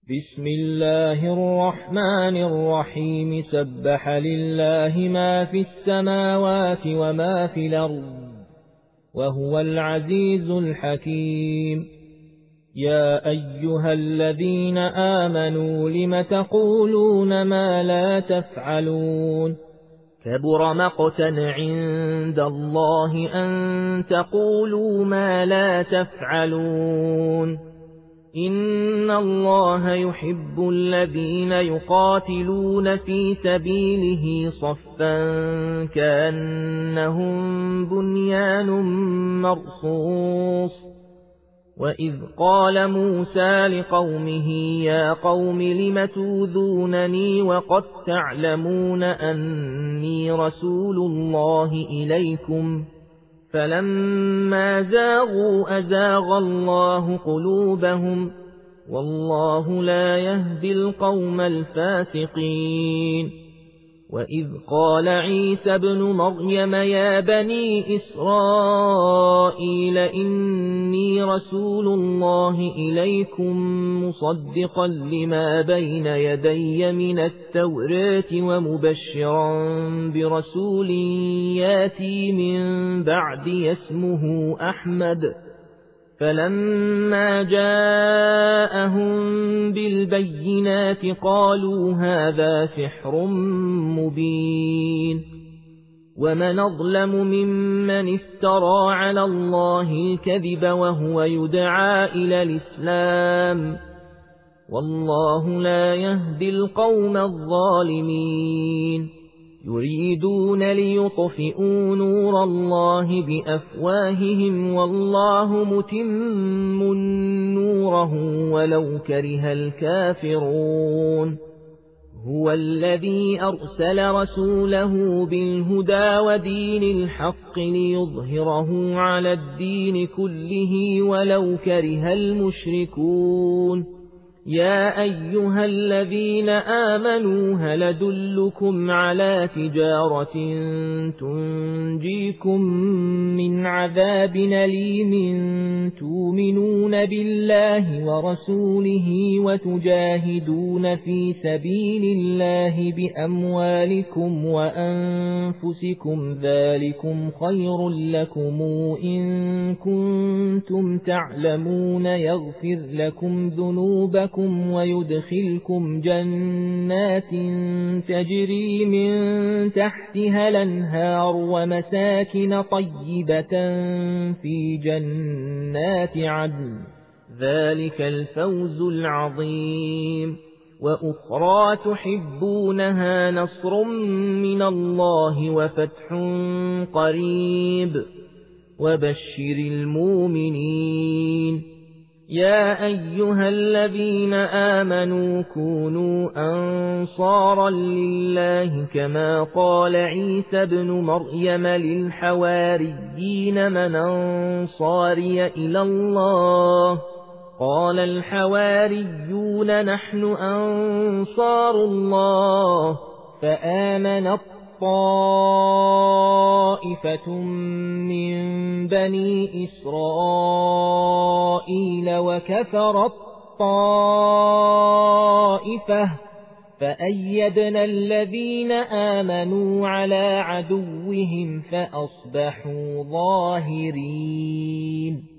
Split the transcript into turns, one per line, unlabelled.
بسم الله الرحمن الرحيم سبح لله ما في السماوات وما في الأرض وهو العزيز الحكيم يا أيها الذين آمنوا لم تقولون ما لا تفعلون كبر مقتا عند الله أن تقولوا ما لا تفعلون إن الله يحب الذين يقاتلون في سبيله صفا كأنهم بنيان مرصوص وإذ قال موسى لقومه يا قوم لم توذونني وقد تعلمون أني رسول الله إليكم فلما زاغوا أزاغ الله قلوبهم والله لا يهدي القوم الفاسقين وإذ قال عيسى ابن مريم يا بني إسرائيل إني رسول الله إليكم مصدقا لما بين يدي من التوراة ومبشرا برسول ياتي من بعد اسمه أحمد فلما جاءهم بالبينات قالوا هذا سحر مبين ومن أظلم ممن افترى على الله الكذب وهو يدعى إلى الإسلام والله لا يهدي القوم الظالمين يريدون ليطفئوا نور الله بأفواههم والله متم نوره ولو كره الكافرون هو الذي أرسل رسوله بالهدى ودين الحق ليظهره على الدين كله ولو كره المشركون يا أيها الذين آمنوا هل أدلكم على تجارة تنجيكم من عذاب أليم تؤمنون بالله ورسوله وتجاهدون في سبيل الله بأموالكم وأنفسكم ذلكم خير لكم إن كنتم تعلمون يغفر لكم ذنوبكم ويدخلكم جنات تجري من تحتها الأنهار ومساكن طيبة في جنات عدن ذلك الفوز العظيم وأخرى تحبونها نصر من الله وفتح قريب وبشر المؤمنين يا أيها الذين آمنوا كونوا أنصارا لله كما قال عيسى ابن مريم للحواريين من أنصاري إلى الله قال الحواريون نحن أنصار الله فآمنت طائفة من بني إسرائيل وكفرت طائفة فأيدنا الذين آمنوا على عدوهم فأصبحوا ظاهرين